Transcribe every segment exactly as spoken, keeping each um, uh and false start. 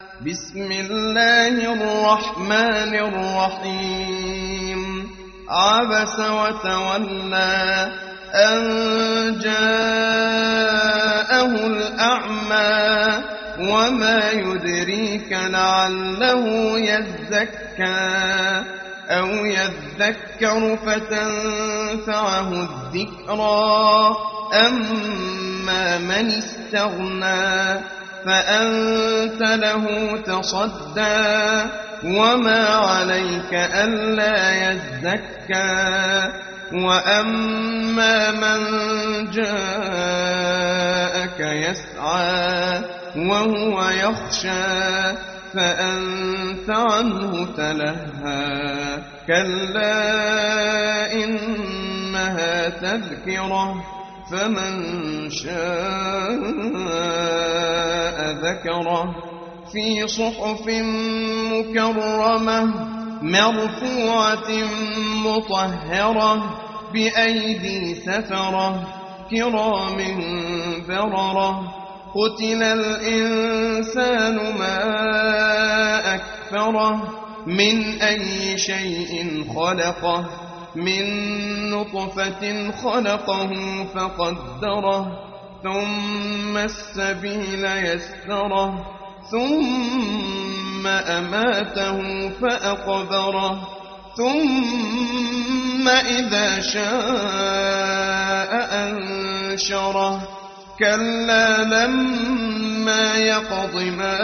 بسم الله الرحمن الرحيم عبس وتولى أن جاءه الأعمى وما يدريك لعله يزكى أو يذكر فتنفعه الذكرى أما من استغنى فأنت له تصدى وما عليك ألا يزكى وأما من جاءك يسعى وهو يخشى فأنت عنه تلهى كلا إنها تذكرة فمن شاء ذكره في صحف مكرمة مرفوعة مطهرة بأيدي سفرة كرام بررة قتل الإنسان ما أكفره من أي شيء خلقه من نطفة خلقه فقدره ثم السبيل يسره ثم أماته فأقبره ثم إذا شاء أنشره كلا لما يقض ما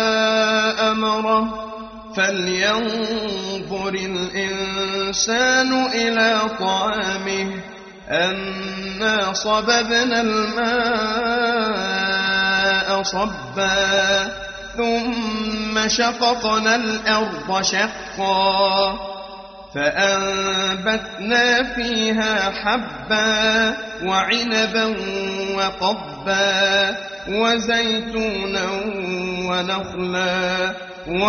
أمره فلينظر الإنسان إلى طعامه أنا صببنا الماء صبا ثم شققنا الأرض شقا فأنبتنا فيها حبا وعنبا وقضبا وزيتونا ونخلا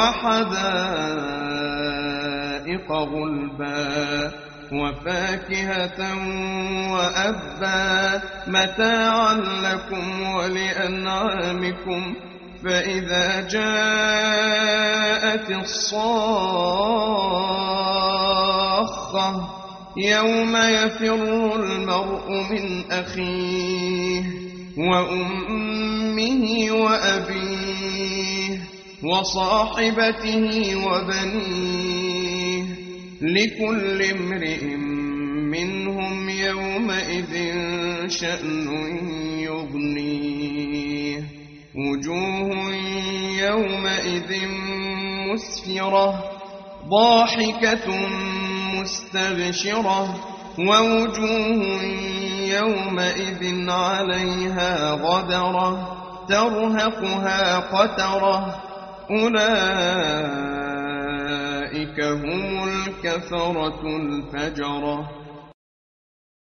وحدائق غلبا وفاكهة وأبا متاعا لكم ولأنعامكم فإذا جاءت الصاخة يوم يفر المرء من أخيه وأمه وأبيه وصاحبته وبنيه لكل امرئ منهم يومئذ شأن يغنيه وجوه يومئذ مسفرة ضاحكة مستبشرة ووجوه يومئذ عليها غبرة ترهقها قترة أولئك هم الكفرة الفجرة